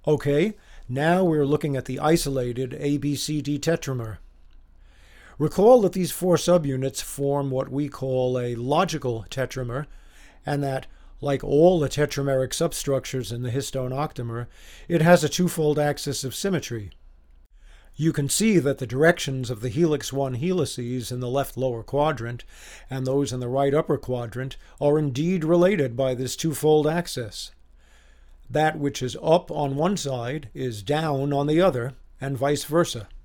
Okay, now we're looking at the isolated ABCD tetramer. Recall that these four subunits form what we call a logical tetramer, and that, like all the tetrameric substructures in the histone octamer, it has a twofold axis of symmetry. You can see that the directions of the helix 1 helices in the left lower quadrant and those in the right upper quadrant are indeed related by this twofold axis. That which is up on one side is down on the other, and vice versa.